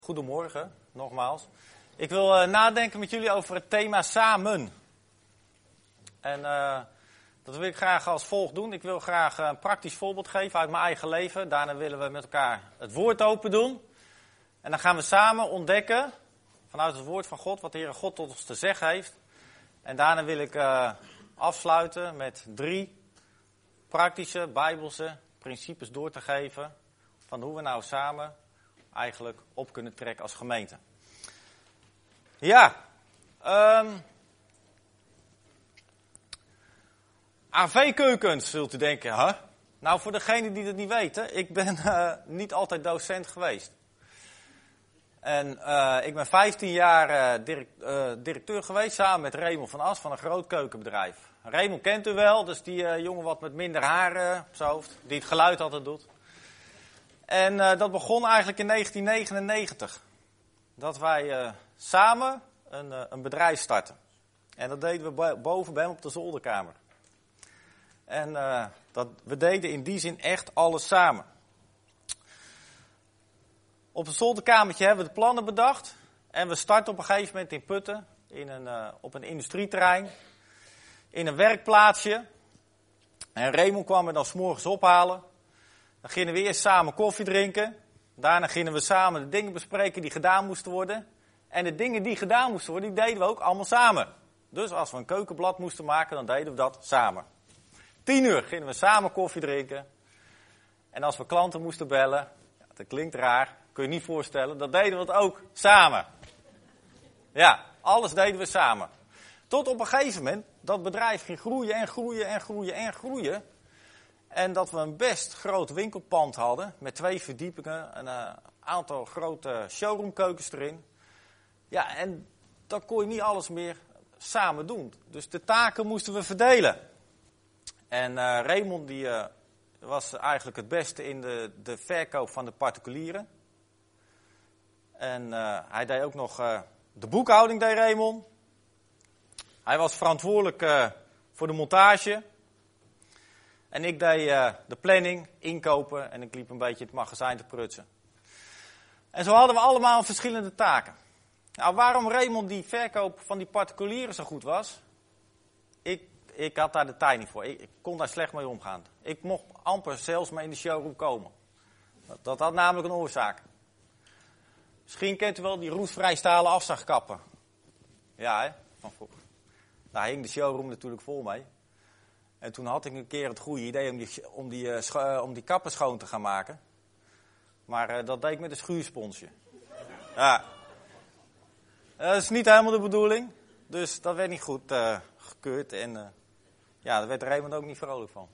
Goedemorgen, nogmaals. Ik wil nadenken met jullie over het thema samen. En dat wil ik graag als volgt doen. Ik wil graag een praktisch voorbeeld geven uit mijn eigen leven. Daarna willen we met elkaar het woord open doen. En dan gaan we samen ontdekken, vanuit het woord van God, wat de Heere God tot ons te zeggen heeft. En daarna wil ik afsluiten met 3 praktische, bijbelse principes door te geven. Van hoe we nou samen eigenlijk op kunnen trekken als gemeente. Ja, AV-keukens, zult u denken, hè? Nou, voor degenen die het niet weten, ik ben niet altijd docent geweest. En ik ben 15 jaar directeur geweest, samen met Raymond van As van een groot keukenbedrijf. Raymond kent u wel, dus die jongen wat met minder haar op zijn hoofd, die het geluid altijd doet. En dat begon eigenlijk in 1999. Dat wij samen een bedrijf startten. En dat deden we boven bij hem op de zolderkamer. En we deden in die zin echt alles samen. Op het zolderkamertje hebben we de plannen bedacht. En we startten op een gegeven moment in Putten. Op een industrieterrein. In een werkplaatsje. En Raymond kwam me dan 's morgens ophalen. Dan gingen we eerst samen koffie drinken. Daarna gingen we samen de dingen bespreken die gedaan moesten worden. En de dingen die gedaan moesten worden, die deden we ook allemaal samen. Dus als we een keukenblad moesten maken, dan deden we dat samen. 10 uur gingen we samen koffie drinken. En als we klanten moesten bellen, ja, dat klinkt raar, kun je niet voorstellen, dan deden we het ook samen. Ja, alles deden we samen. Tot op een gegeven moment dat bedrijf ging groeien en groeien en groeien en groeien. En dat we een best groot winkelpand hadden, met 2 verdiepingen, een aantal grote showroomkeukens erin. Ja, en dan kon je niet alles meer samen doen. Dus de taken moesten we verdelen. En Raymond die was eigenlijk het beste in de verkoop van de particulieren. En hij deed ook nog de boekhouding, deed Raymond. Hij was verantwoordelijk voor de montage. En ik deed de planning, inkopen en ik liep een beetje het magazijn te prutsen. En zo hadden we allemaal verschillende taken. Nou, waarom Raymond die verkoop van die particulieren zo goed was? Ik had daar de tijd niet voor. Ik kon daar slecht mee omgaan. Ik mocht amper zelfs mee in de showroom komen. Dat had namelijk een oorzaak. Misschien kent u wel die roestvrij stalen afzagkappen. Ja, hè? Van vroeger. Daar hing de showroom natuurlijk vol mee. En toen had ik een keer het goede idee om die kappen schoon te gaan maken. Maar dat deed ik met een schuursponsje. Ja. Dat is niet helemaal de bedoeling. Dus dat werd niet goed gekeurd. En daar werd Raymond ook niet vrolijk van.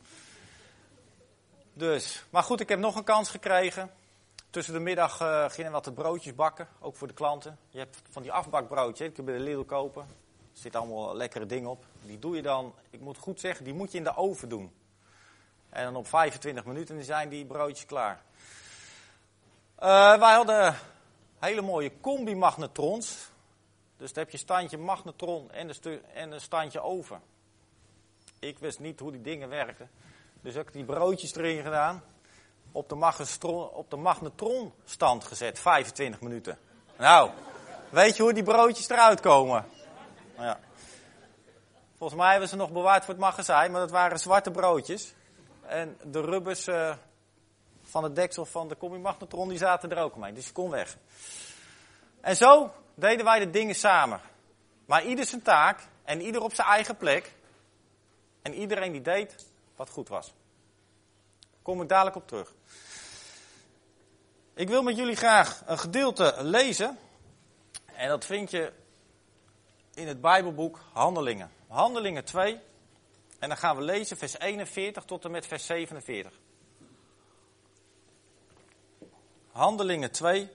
Dus, maar goed, ik heb nog een kans gekregen. Tussen de middag gingen we wat de broodjes bakken. Ook voor de klanten. Je hebt van die afbakbroodjes, die kun je bij de Lidl kopen. Er zitten allemaal lekkere dingen op. Die doe je dan, ik moet goed zeggen, die moet je in de oven doen. En dan op 25 minuten zijn die broodjes klaar. Wij hadden hele mooie combi-magnetrons. Dus dan heb je standje magnetron en een standje oven. Ik wist niet hoe die dingen werkten. Dus heb ik die broodjes erin gedaan. Op de magnetronstand gezet, 25 minuten. Nou, weet je hoe die broodjes eruit komen? Ja. Volgens mij hebben ze nog bewaard voor het magazijn, maar dat waren zwarte broodjes. En de rubbers van het deksel van de combi-magnetron, die zaten er ook omheen. Dus je kon weg. En zo deden wij de dingen samen. Maar ieder zijn taak en ieder op zijn eigen plek. En iedereen die deed wat goed was. Daar kom ik dadelijk op terug. Ik wil met jullie graag een gedeelte lezen. En dat vind je in het Bijbelboek Handelingen. Handelingen 2. En dan gaan we lezen vers 41 tot en met vers 47. Handelingen 2.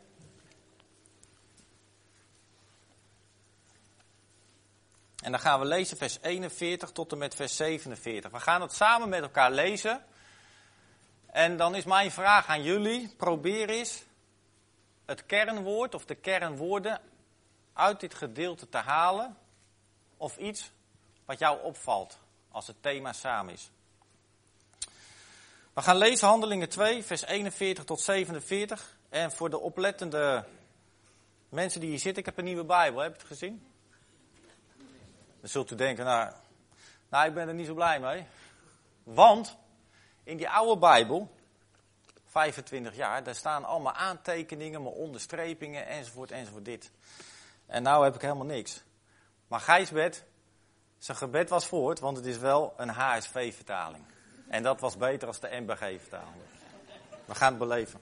En dan gaan we lezen vers 41 tot en met vers 47. We gaan het samen met elkaar lezen. En dan is mijn vraag aan jullie. Probeer eens het kernwoord of de kernwoorden uit dit gedeelte te halen. Of iets wat jou opvalt als het thema samen is. We gaan lezen Handelingen 2, vers 41 tot 47. En voor de oplettende Mensen die hier zitten, ik heb een nieuwe Bijbel, heb je het gezien? Dan zult u denken, nou ik ben er niet zo blij mee. Want in die oude Bijbel, 25 jaar, daar staan allemaal aantekeningen, maar onderstrepingen enzovoort dit. En nou heb ik helemaal niks. Maar Gijsbert, zijn gebed was voort, want het is wel een HSV-vertaling. En dat was beter als de MBG-vertaling. We gaan het beleven.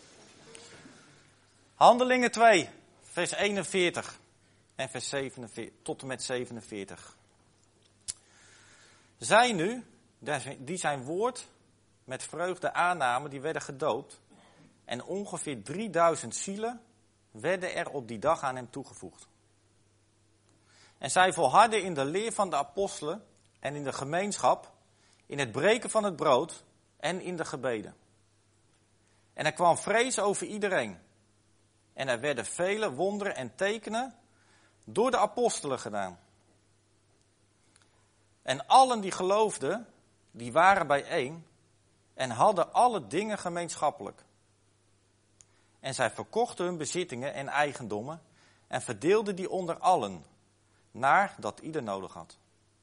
Handelingen 2, vers 41 en vers 47, tot en met 47. Zij nu, die zijn woord met vreugde aannamen, die werden gedoopt. En ongeveer 3000 zielen werden er op die dag aan hem toegevoegd. En zij volharden in de leer van de apostelen en in de gemeenschap, in het breken van het brood en in de gebeden. En er kwam vrees over iedereen. En er werden vele wonderen en tekenen door de apostelen gedaan. En allen die geloofden, die waren bijeen en hadden alle dingen gemeenschappelijk. En zij verkochten hun bezittingen en eigendommen en verdeelden die onder allen, naar dat ieder nodig had.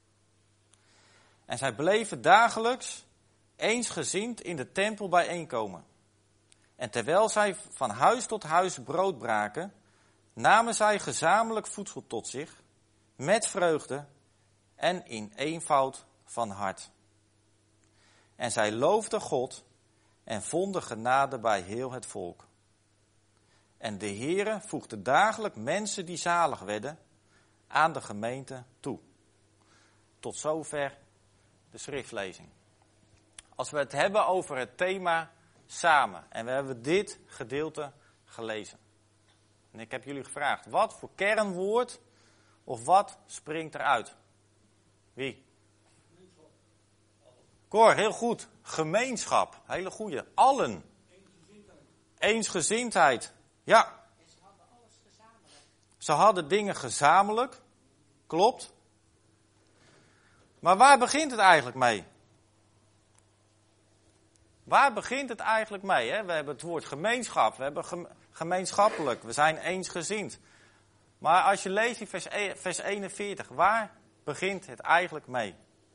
En zij bleven dagelijks eensgezind in de tempel bijeenkomen. En terwijl zij van huis tot huis brood braken, namen zij gezamenlijk voedsel tot zich, met vreugde en in eenvoud van hart. En zij loofden God en vonden genade bij heel het volk. En de Heere voegde dagelijks mensen die zalig werden aan de gemeente toe. Tot zover de schriftlezing. Als we het hebben over het thema samen, en we hebben dit gedeelte gelezen. En ik heb jullie gevraagd, wat voor kernwoord of wat springt eruit? Wie? Cor, heel goed. Gemeenschap, hele goeie. Allen. Eensgezindheid. Ja. Ze hadden alles gezamenlijk. Ze hadden dingen gezamenlijk. Klopt. Maar waar begint het eigenlijk mee? Waar begint het eigenlijk mee? Hè? We hebben het woord gemeenschap. We hebben gemeenschappelijk. We zijn eensgezind. Maar als je leest in vers 41. Waar begint het eigenlijk mee?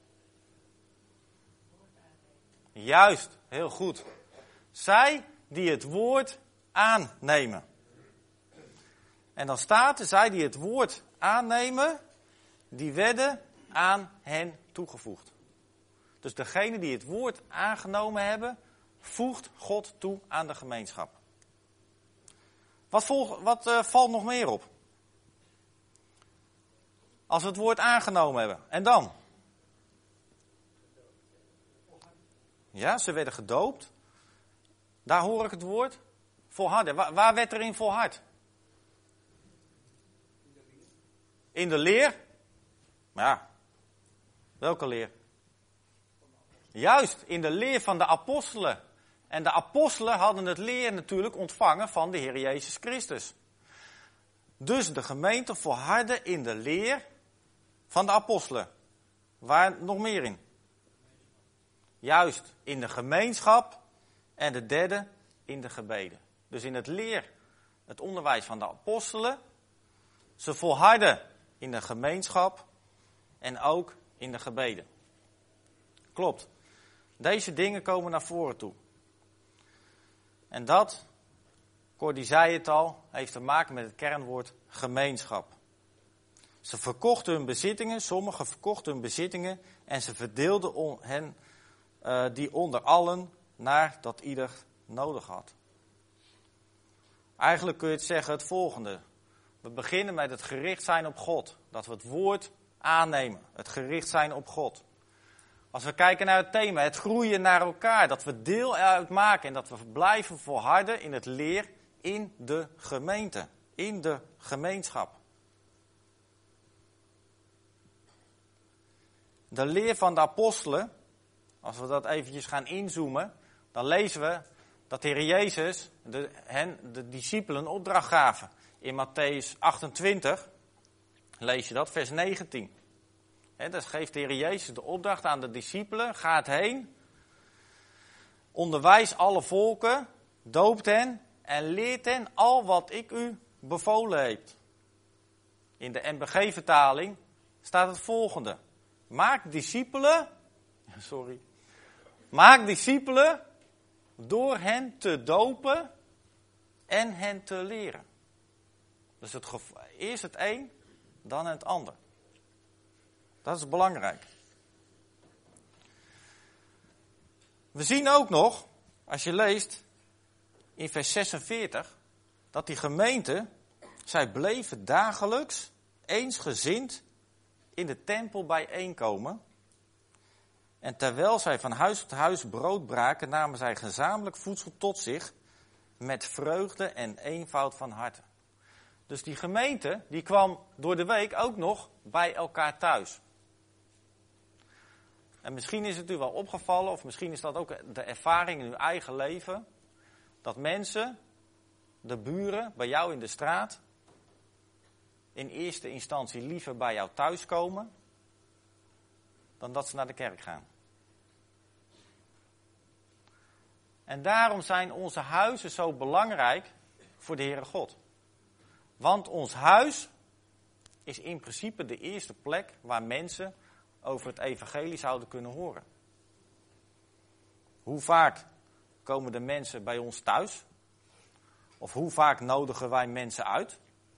Juist, heel goed. Zij die het woord aannemen. En dan staat er, zij die het woord aannemen, die werden aan hen toegevoegd. Dus degene die het woord aangenomen hebben, voegt God toe aan de gemeenschap. Wat valt nog meer op? Als we het woord aangenomen hebben. En dan? Ja, ze werden gedoopt. Daar hoor ik het woord. Volharden. Waar werd er in volhard? In de leer. Maar ja, welke leer? Juist, in de leer van de apostelen. En de apostelen hadden het leer natuurlijk ontvangen van de Heer Jezus Christus. Dus de gemeente volhardde in de leer van de apostelen. Waar nog meer in? Juist, in de gemeenschap en de derde in de gebeden. Dus in het leer, het onderwijs van de apostelen. Ze volharden in de gemeenschap en ook in de gebeden. Klopt. Deze dingen komen naar voren toe. En dat, Cor zei het al, heeft te maken met het kernwoord gemeenschap. Ze verkochten hun bezittingen, sommigen verkochten hun bezittingen en ze verdeelden hen die onder allen naar dat ieder nodig had. Eigenlijk kun je het zeggen het volgende. We beginnen met het gericht zijn op God. Dat we het woord aannemen. Het gericht zijn op God. Als we kijken naar het thema, het groeien naar elkaar. Dat we deel uitmaken en dat we blijven volharden in het leer in de gemeente. In de gemeenschap. De leer van de apostelen, als we dat eventjes gaan inzoomen, dan lezen we dat de Heer Jezus de discipelen opdracht gaven. In Matthäus 28 lees je dat, vers 19. Dus geeft de Heer Jezus de opdracht aan de discipelen, gaat heen, onderwijs alle volken, doopt hen en leert hen al wat ik u bevolen heeft. In de NBG-vertaling staat het volgende. Maak discipelen door hen te dopen en hen te leren. Dus eerst het een, dan het ander. Dat is belangrijk. We zien ook nog, als je leest in vers 46, dat die gemeente, zij bleven dagelijks eensgezind in de tempel bijeenkomen. En terwijl zij van huis tot huis brood braken, namen zij gezamenlijk voedsel tot zich met vreugde en eenvoud van harte. Dus die gemeente, die kwam door de week ook nog bij elkaar thuis. En misschien is het u wel opgevallen, of misschien is dat ook de ervaring in uw eigen leven, dat mensen, de buren, bij jou in de straat, in eerste instantie liever bij jou thuis komen, dan dat ze naar de kerk gaan. En daarom zijn onze huizen zo belangrijk voor de Heere God. Want ons huis is in principe de eerste plek waar mensen over het evangelie zouden kunnen horen. Hoe vaak komen de mensen bij ons thuis? Of hoe vaak nodigen wij mensen uit?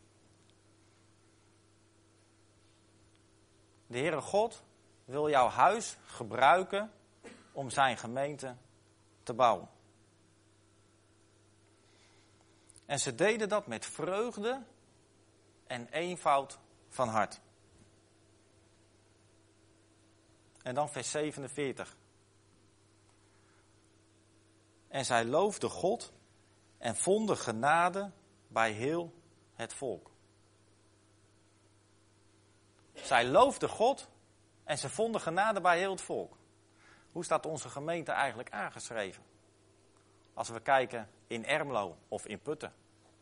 De Heere God wil jouw huis gebruiken om zijn gemeente te bouwen. En ze deden dat met vreugde en eenvoud van hart. En dan vers 47. En zij loofden God en vonden genade bij heel het volk. Zij loofden God en ze vonden genade bij heel het volk. Hoe staat onze gemeente eigenlijk aangeschreven? Als we kijken in Ermelo of in Putten.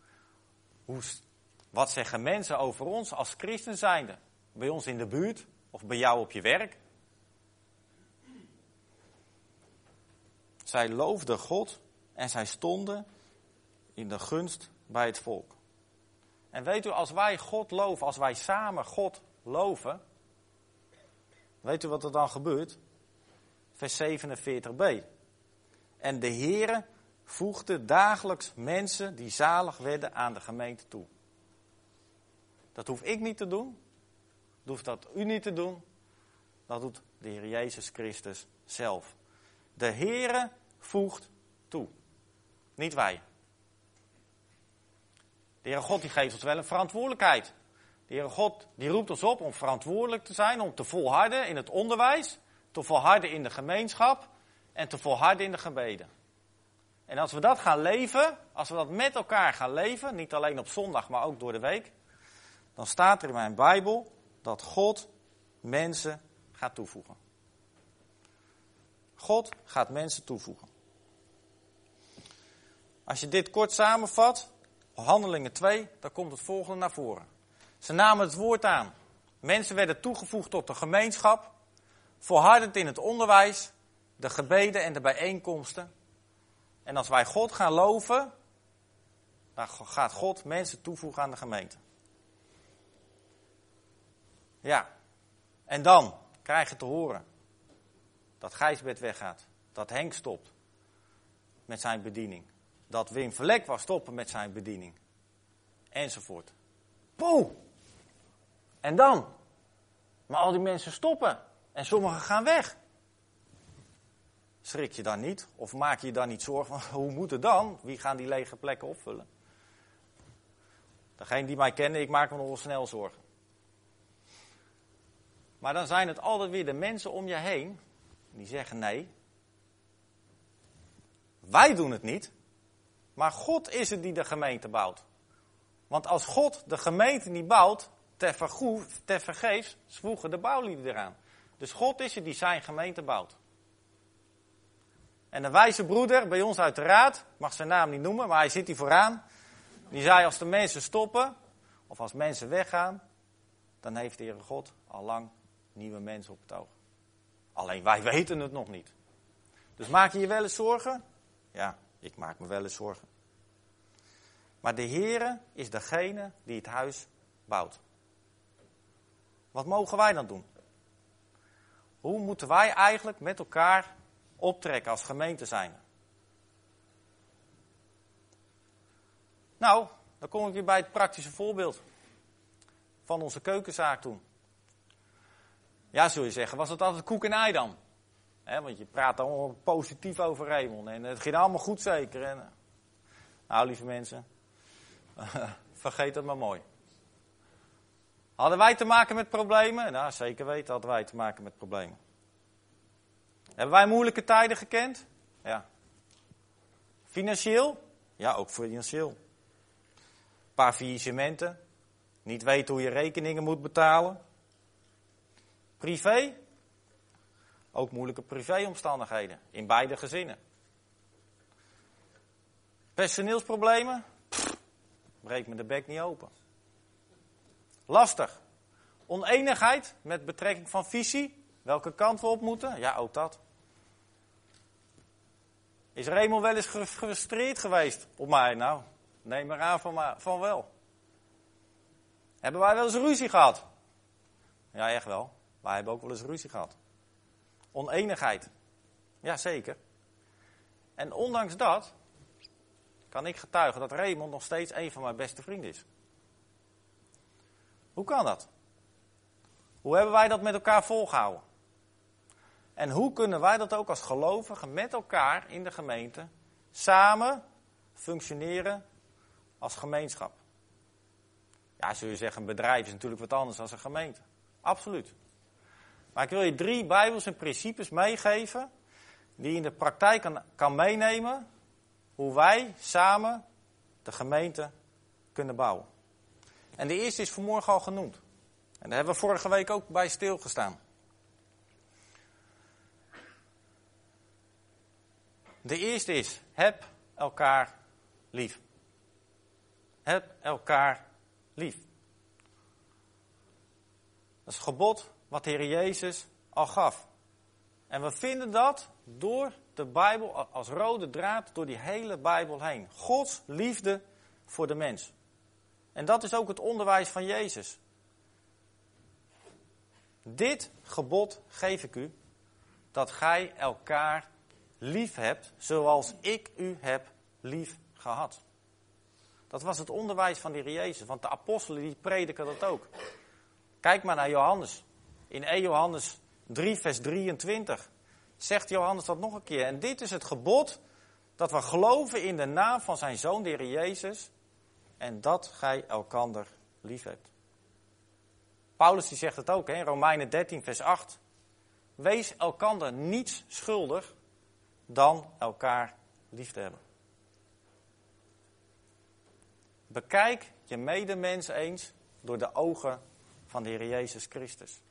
Wat zeggen mensen over ons als christen zijnde? Bij ons in de buurt of bij jou op je werk? Zij loofden God en zij stonden in de gunst bij het volk. En weet u, als wij God loven, als wij samen God loven, weet u wat er dan gebeurt? Vers 47b. En de Heere voegde dagelijks mensen die zalig werden aan de gemeente toe. Dat hoef ik niet te doen. Dat hoeft dat u niet te doen. Dat doet de Heer Jezus Christus zelf. De Heere voegt toe. Niet wij. De Heere God die geeft ons wel een verantwoordelijkheid. De Heere God die roept ons op om verantwoordelijk te zijn, om te volharden in het onderwijs, te volharden in de gemeenschap en te volharden in de gebeden. En als we dat gaan leven, als we dat met elkaar gaan leven, niet alleen op zondag, maar ook door de week, dan staat er in mijn Bijbel dat God mensen gaat toevoegen. God gaat mensen toevoegen. Als je dit kort samenvat, Handelingen 2, dan komt het volgende naar voren. Ze namen het woord aan. Mensen werden toegevoegd tot de gemeenschap, volhardend in het onderwijs, de gebeden en de bijeenkomsten. En als wij God gaan loven, dan gaat God mensen toevoegen aan de gemeente. Ja, en dan krijg je te horen dat Gijsbert weggaat, dat Henk stopt met zijn bediening, dat Wim Vlek was stoppen met zijn bediening, enzovoort. Poeh! En dan? Maar al die mensen stoppen en sommigen gaan weg. Schrik je dan niet? Of maak je dan niet zorgen van, hoe moet het dan? Wie gaan die lege plekken opvullen? Degenen die mij kennen, ik maak me nog wel snel zorgen. Maar dan zijn het altijd weer de mensen om je heen die zeggen nee. Wij doen het niet, maar God is het die de gemeente bouwt. Want als God de gemeente niet bouwt, ter vergeefs zwoegen de bouwlieden eraan. Dus God is het die zijn gemeente bouwt. En een wijze broeder bij ons uit de raad, ik mag zijn naam niet noemen, maar hij zit hier vooraan. Die zei, als de mensen stoppen, of als mensen weggaan, dan heeft de Heere God al lang nieuwe mensen op het oog. Alleen wij weten het nog niet. Dus maak je je wel eens zorgen? Ja, ik maak me wel eens zorgen. Maar de Heere is degene die het huis bouwt. Wat mogen wij dan doen? Hoe moeten wij eigenlijk met elkaar optrekken als gemeente zijn? Nou, dan kom ik weer bij het praktische voorbeeld van onze keukenzaak toen. Ja, zul je zeggen, was het altijd koek en ei dan? Want je praat allemaal positief over Raymond en het ging allemaal goed zeker. En, nou, lieve mensen, vergeet het maar mooi. Hadden wij te maken met problemen? Nou, zeker weten hadden wij te maken met problemen. Hebben wij moeilijke tijden gekend? Ja. Financieel? Ja, ook financieel. Een paar faillissementen. Niet weten hoe je rekeningen moet betalen. Privé? Ook moeilijke privéomstandigheden. In beide gezinnen. Personeelsproblemen? Breek me de bek niet open. Lastig. Oneenigheid met betrekking van visie. Welke kant we op moeten? Ja, ook dat. Is Raymond wel eens gefrustreerd geweest op mij? Nou, neem maar aan van wel. Hebben wij wel eens ruzie gehad? Ja, echt wel. Wij hebben ook wel eens ruzie gehad. Oneenigheid. Ja, zeker. En ondanks dat kan ik getuigen dat Raymond nog steeds een van mijn beste vrienden is. Hoe kan dat? Hoe hebben wij dat met elkaar volgehouden? En hoe kunnen wij dat ook als gelovigen met elkaar in de gemeente samen functioneren als gemeenschap? Ja, zul je zeggen, een bedrijf is natuurlijk wat anders dan een gemeente. Absoluut. Maar ik wil je 3 Bijbelse principes meegeven die je in de praktijk kan meenemen hoe wij samen de gemeente kunnen bouwen. En de eerste is vanmorgen al genoemd. En daar hebben we vorige week ook bij stilgestaan. De eerste is, heb elkaar lief. Heb elkaar lief. Dat is het gebod wat de Heer Jezus al gaf. En we vinden dat door de Bijbel als rode draad door die hele Bijbel heen. Gods liefde voor de mens. En dat is ook het onderwijs van Jezus. Dit gebod geef ik u, dat gij elkaar lief hebt, zoals ik u heb lief gehad. Dat was het onderwijs van de Heer Jezus, want de apostelen die prediken dat ook. Kijk maar naar Johannes. In 1 Johannes 3 vers 23 zegt Johannes dat nog een keer. En dit is het gebod, dat we geloven in de naam van zijn Zoon, de Heer Jezus, en dat gij elkander lief hebt. Paulus die zegt het ook in Romeinen 13 vers 8. Wees elkander niets schuldig dan elkaar lief te hebben. Bekijk je medemens eens door de ogen van de Heer Jezus Christus.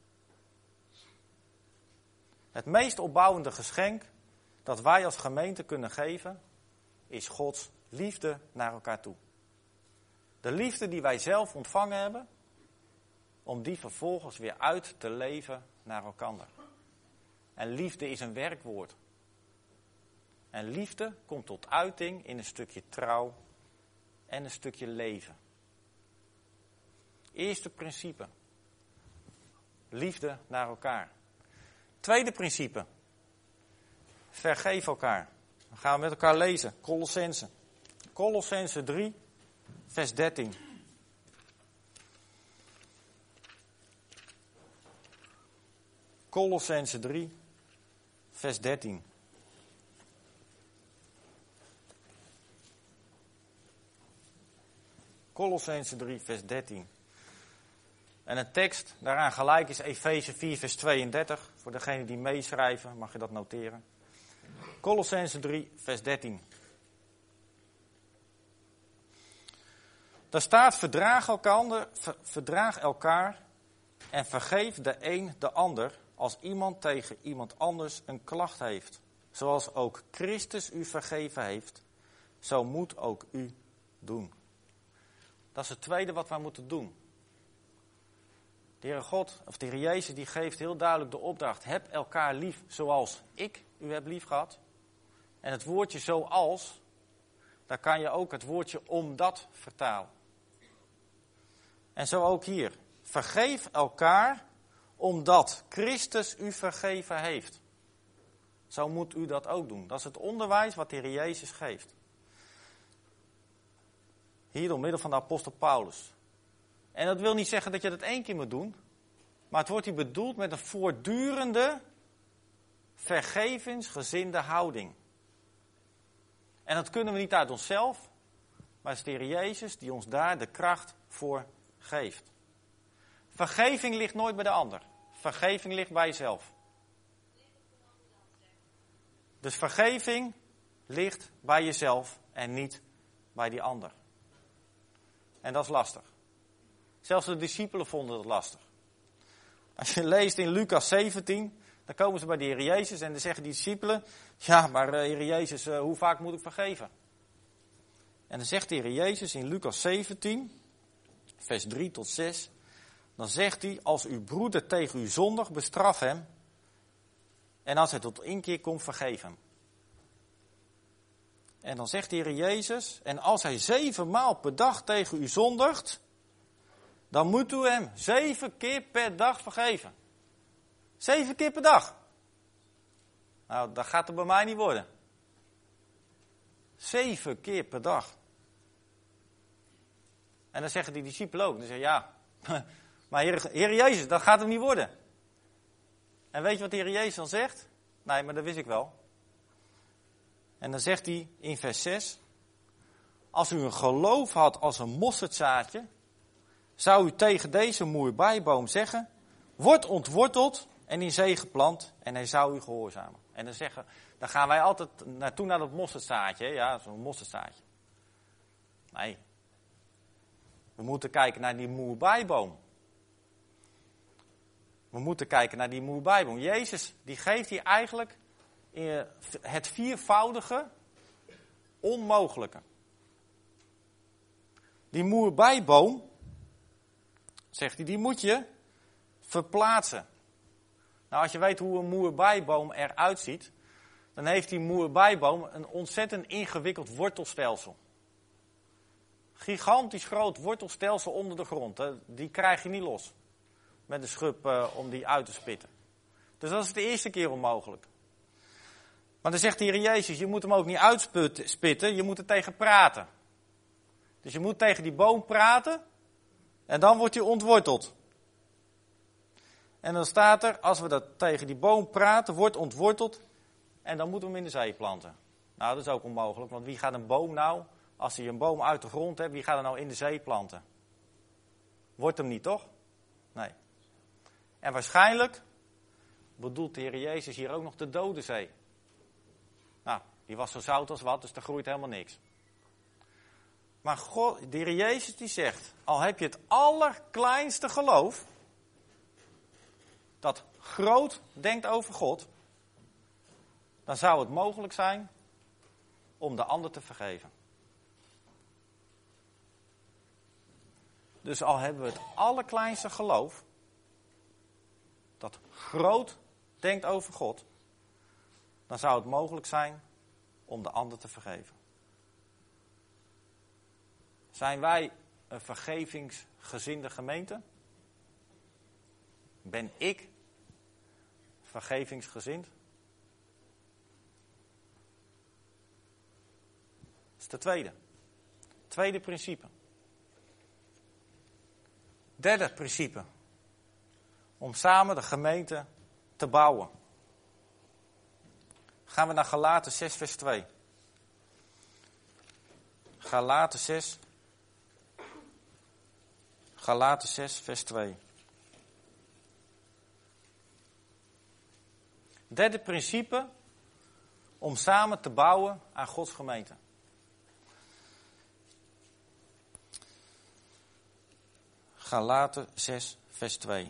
Het meest opbouwende geschenk dat wij als gemeente kunnen geven, is Gods liefde naar elkaar toe. De liefde die wij zelf ontvangen hebben, om die vervolgens weer uit te leven naar elkander. En liefde is een werkwoord. En liefde komt tot uiting in een stukje trouw en een stukje leven. Eerste principe. Liefde naar elkaar. Tweede principe. Vergeef elkaar. Dan gaan we met elkaar lezen. Colossenzen. Colossenzen 3, vers 13. Colossenzen 3, vers 13. Colossenzen 3, vers 13. En een tekst daaraan gelijk is Efeze 4, vers 32. Voor degenen die meeschrijven, mag je dat noteren. Colossenzen 3, vers 13. Daar staat, verdraag elkaar en vergeef de een de ander als iemand tegen iemand anders een klacht heeft. Zoals ook Christus u vergeven heeft, zo moet ook u doen. Dat is het tweede wat wij moeten doen. De Heere God, of de Heer Jezus, die geeft heel duidelijk de opdracht. Heb elkaar lief zoals ik u heb lief gehad. En het woordje zoals, daar kan je ook het woordje omdat vertalen. En zo ook hier. Vergeef elkaar omdat Christus u vergeven heeft. Zo moet u dat ook doen. Dat is het onderwijs wat de Heer Jezus geeft. Hier door middel van de apostel Paulus. En dat wil niet zeggen dat je dat 1 keer moet doen. Maar het wordt hier bedoeld met een voortdurende vergevensgezinde houding. En dat kunnen we niet uit onszelf. Maar het is de Heer Jezus die ons daar de kracht voor geeft. Vergeving ligt nooit bij de ander. Vergeving ligt bij jezelf. Dus vergeving ligt bij jezelf en niet bij die ander. En dat is lastig. Zelfs de discipelen vonden het lastig. Als je leest in Lucas 17, dan komen ze bij de Heer Jezus en dan zeggen die discipelen, ja, maar Heer Jezus, hoe vaak moet ik vergeven? En dan zegt de Heer Jezus in Lucas 17, vers 3 tot 6, dan zegt hij, als uw broeder tegen u zondigt, bestraf hem. En als hij tot inkeer komt, vergeef hem. En dan zegt de Heer Jezus, en als hij 7 maal per dag tegen u zondigt, dan moet u hem 7 keer per dag vergeven. 7 keer per dag. Nou, dat gaat er bij mij niet worden. 7 keer per dag. En dan zeggen die discipelen ook, dan zeggen ja, maar Heer Jezus, dat gaat hem niet worden. En weet je wat de Heer Jezus dan zegt? Nee, maar dat wist ik wel. En dan zegt hij in vers 6, als u een geloof had als een mosterdzaadje, zou u tegen deze moerbeiboom zeggen, word ontworteld en in zee geplant en hij zou u gehoorzamen. En dan gaan wij altijd naartoe naar dat mosterdzaadje, ja, zo'n mosterdzaadje. Nee. We moeten kijken naar die moerbeiboom. We moeten kijken naar die moerbeiboom. Jezus, die geeft hier eigenlijk het viervoudige onmogelijke. Die moerbeiboom, zegt hij, die moet je verplaatsen. Nou, als je weet hoe een moerbeiboom eruit ziet, dan heeft die moerbeiboom een ontzettend ingewikkeld wortelstelsel. Gigantisch groot wortelstelsel onder de grond. Die krijg je niet los. Met een schub om die uit te spitten. Dus dat is de eerste keer onmogelijk. Maar dan zegt de Heer Jezus, je moet hem ook niet uitspitten, je moet er tegen praten. Dus je moet tegen die boom praten en dan wordt hij ontworteld. En dan staat er, als we dat tegen die boom praten, wordt ontworteld en dan moeten we hem in de zee planten. Nou, dat is ook onmogelijk, want wie gaat een boom nou, als hij een boom uit de grond hebt, wie gaat er nou in de zee planten? Wordt hem niet, toch? Nee. En waarschijnlijk bedoelt de Heer Jezus hier ook nog de Dode Zee. Nou, die was zo zout als wat, dus daar groeit helemaal niks. Maar God, de Heer Jezus die zegt, al heb je het allerkleinste geloof, dat groot denkt over God, dan zou het mogelijk zijn om de ander te vergeven. Dus al hebben we het allerkleinste geloof, dat groot denkt over God, dan zou het mogelijk zijn om de ander te vergeven. Zijn wij een vergevingsgezinde gemeente? Ben ik vergevingsgezind? Dat is de tweede. Tweede principe. Derde principe. Om samen de gemeente te bouwen. Gaan we naar Galaten 6 vers 2. Galaten 6 vers 2. Derde principe om samen te bouwen aan Gods gemeente. Galaten 6 vers 2.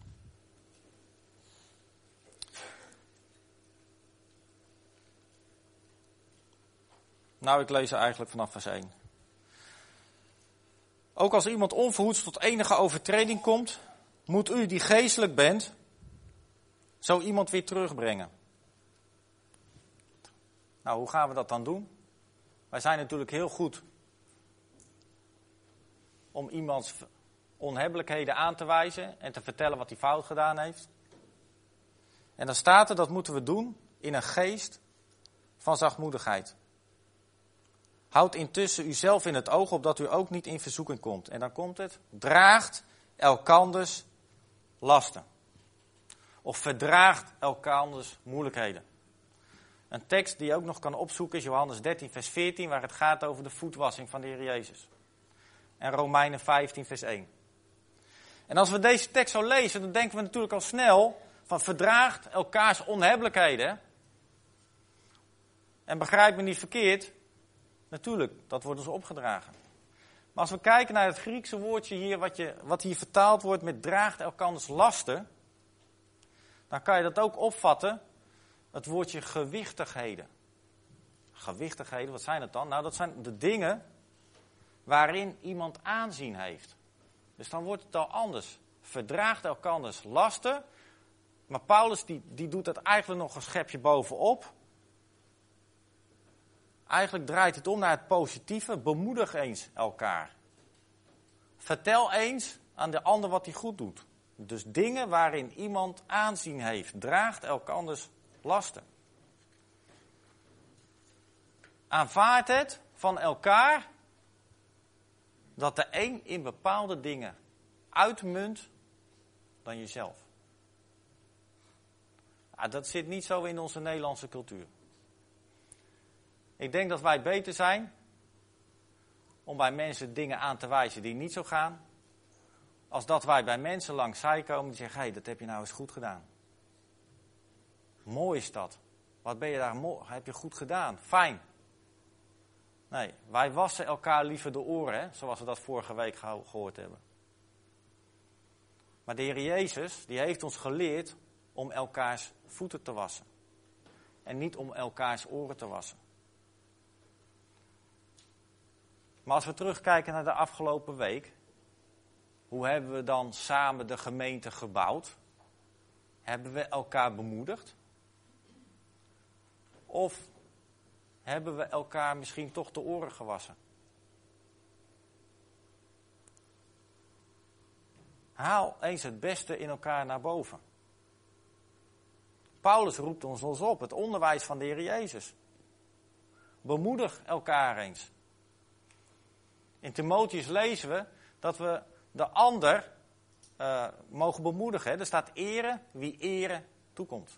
Nou, ik lees er eigenlijk vanaf vers 1. Ook als iemand onverhoeds tot enige overtreding komt, moet u die geestelijk bent, zo iemand weer terugbrengen. Nou, hoe gaan we dat dan doen? Wij zijn natuurlijk heel goed om iemands onhebbelijkheden aan te wijzen en te vertellen wat hij fout gedaan heeft. En dan staat er, dat moeten we doen in een geest van zachtmoedigheid. Houd intussen uzelf in het oog, opdat u ook niet in verzoeking komt. En dan komt het, draagt elkanders lasten. Of verdraagt elkanders moeilijkheden. Een tekst die je ook nog kan opzoeken is Johannes 13 vers 14, waar het gaat over de voetwassing van de Heer Jezus. En Romeinen 15 vers 1. En als we deze tekst zo lezen, dan denken we natuurlijk al snel van verdraagt elkaars onhebbelijkheden. En begrijp me niet verkeerd, natuurlijk, dat wordt ons opgedragen. Maar als we kijken naar het Griekse woordje hier, wat hier vertaald wordt met draagt elkanders lasten, dan kan je dat ook opvatten, het woordje gewichtigheden. Gewichtigheden, wat zijn het dan? Nou, dat zijn de dingen waarin iemand aanzien heeft. Dus dan wordt het al anders. Verdraagt elkanders lasten, maar Paulus die doet het eigenlijk nog een schepje bovenop. Eigenlijk draait het om naar het positieve. Bemoedig eens elkaar. Vertel eens aan de ander wat hij goed doet. Dus dingen waarin iemand aanzien heeft. Draagt elkanders lasten. Aanvaard het van elkaar dat de een in bepaalde dingen uitmunt dan jezelf. Dat zit niet zo in onze Nederlandse cultuur. Ik denk dat wij beter zijn om bij mensen dingen aan te wijzen die niet zo gaan, als dat wij bij mensen langs zij komen die zeggen, hey, dat heb je nou eens goed gedaan. Mooi is dat. Wat ben je daar mooi, heb je goed gedaan. Fijn. Nee, wij wassen elkaar liever de oren, hè, zoals we dat vorige week gehoord hebben. Maar de Heer Jezus, die heeft ons geleerd om elkaars voeten te wassen. En niet om elkaars oren te wassen. Maar als we terugkijken naar de afgelopen week, hoe hebben we dan samen de gemeente gebouwd? Hebben we elkaar bemoedigd? Of hebben we elkaar misschien toch de oren gewassen? Haal eens het beste in elkaar naar boven. Paulus roept ons op, het onderwijs van de Heer Jezus. Bemoedig elkaar eens. In Timotheus lezen we dat we de ander mogen bemoedigen. Er staat ere wie ere toekomt.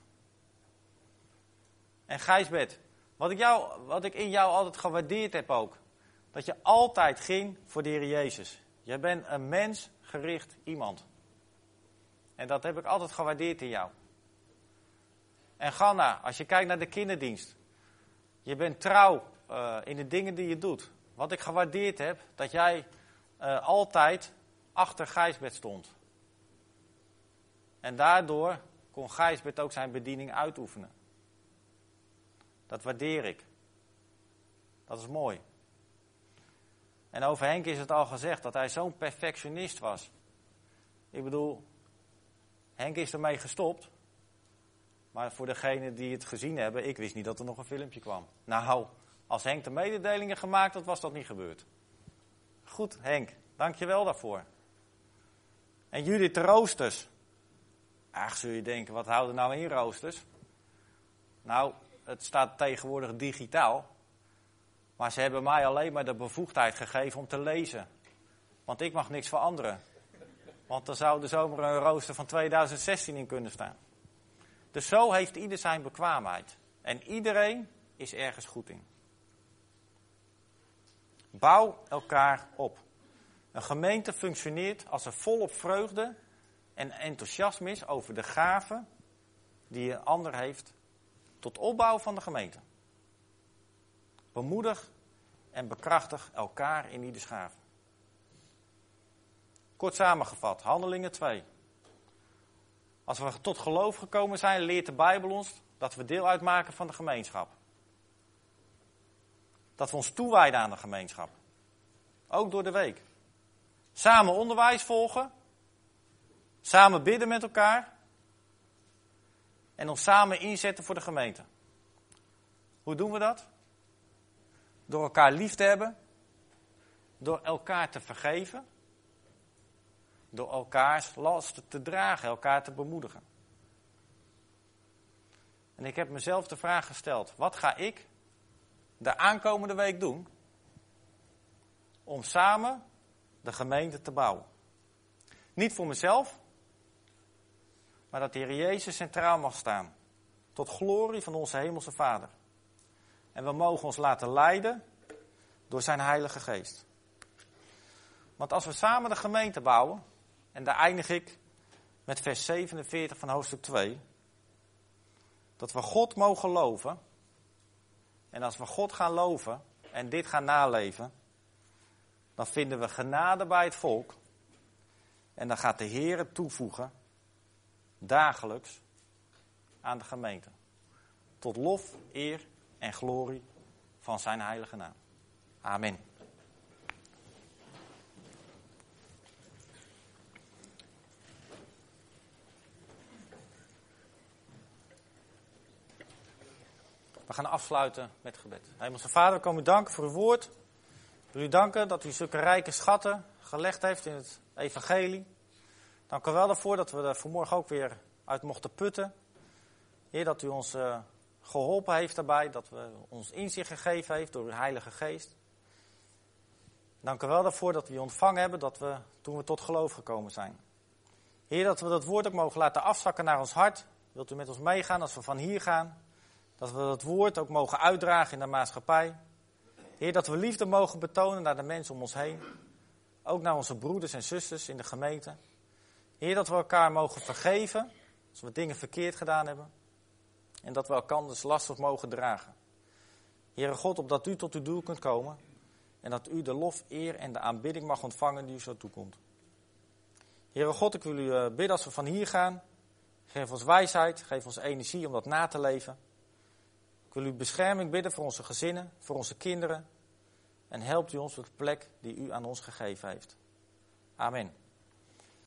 En Gijsbert, wat ik in jou altijd gewaardeerd heb ook, dat je altijd ging voor de Heer Jezus. Jij bent een mensgericht iemand. En dat heb ik altijd gewaardeerd in jou. En Ganna, als je kijkt naar de kinderdienst. Je bent trouw in de dingen die je doet. Wat ik gewaardeerd heb, dat jij altijd achter Gijsbert stond. En daardoor kon Gijsbert ook zijn bediening uitoefenen. Dat waardeer ik. Dat is mooi. En over Henk is het al gezegd dat hij zo'n perfectionist was. Ik bedoel, Henk is ermee gestopt. Maar voor degenen die het gezien hebben, ik wist niet dat er nog een filmpje kwam. Nou, als Henk de mededelingen gemaakt had, was dat niet gebeurd. Goed, Henk, dank je wel daarvoor. En Judith de roosters. Ach, zul je denken, wat houden nou in roosters? Nou, het staat tegenwoordig digitaal. Maar ze hebben mij alleen maar de bevoegdheid gegeven om te lezen. Want ik mag niks veranderen. Want er zou er zomaar een rooster van 2016 in kunnen staan. Dus zo heeft ieder zijn bekwaamheid. En iedereen is ergens goed in. Bouw elkaar op. Een gemeente functioneert als er volop vreugde en enthousiasme is over de gaven die een ander heeft tot opbouw van de gemeente. Bemoedig en bekrachtig elkaar in ieders gave. Kort samengevat, Handelingen 2. Als we tot geloof gekomen zijn, leert de Bijbel ons dat we deel uitmaken van de gemeenschap. Dat we ons toewijden aan de gemeenschap. Ook door de week. Samen onderwijs volgen. Samen bidden met elkaar. En ons samen inzetten voor de gemeente. Hoe doen we dat? door elkaar lief te hebben, door elkaar te vergeven, door elkaars lasten te dragen, elkaar te bemoedigen. En ik heb mezelf de vraag gesteld, wat ga ik de aankomende week doen om samen de gemeente te bouwen? Niet voor mezelf, maar dat de Heer Jezus centraal mag staan, tot glorie van onze hemelse Vader. En we mogen ons laten leiden door zijn Heilige Geest. Want als we samen de gemeente bouwen, en daar eindig ik met vers 47 van hoofdstuk 2, dat we God mogen loven. En als we God gaan loven en dit gaan naleven, dan vinden we genade bij het volk. En dan gaat de Heer het toevoegen, dagelijks, aan de gemeente. Tot lof, eer en glorie van zijn heilige naam. Amen. We gaan afsluiten met gebed. Hemelse Vader, we komen u danken voor uw woord. We willen u danken dat u zulke rijke schatten gelegd heeft in het evangelie. Dank u wel daarvoor dat we er vanmorgen ook weer uit mochten putten. Heer, dat u ons geholpen heeft daarbij, dat we ons inzicht gegeven heeft door uw Heilige Geest. Dank u wel daarvoor dat we u ontvangen hebben, dat we toen we tot geloof gekomen zijn. Heer, dat we dat woord ook mogen laten afzakken naar ons hart. Wilt u met ons meegaan als we van hier gaan? Dat we dat woord ook mogen uitdragen in de maatschappij. Heer, dat we liefde mogen betonen naar de mensen om ons heen. Ook naar onze broeders en zusters in de gemeente. Heer, dat we elkaar mogen vergeven als we dingen verkeerd gedaan hebben. En dat we elkanders last mogen dragen. Heere God, opdat u tot uw doel kunt komen. En dat u de lof, eer en de aanbidding mag ontvangen die u zo toekomt. Heere God, ik wil u bidden als we van hier gaan. Geef ons wijsheid, geef ons energie om dat na te leven. Ik wil u bescherming bidden voor onze gezinnen, voor onze kinderen. En helpt u ons op de plek die u aan ons gegeven heeft. Amen.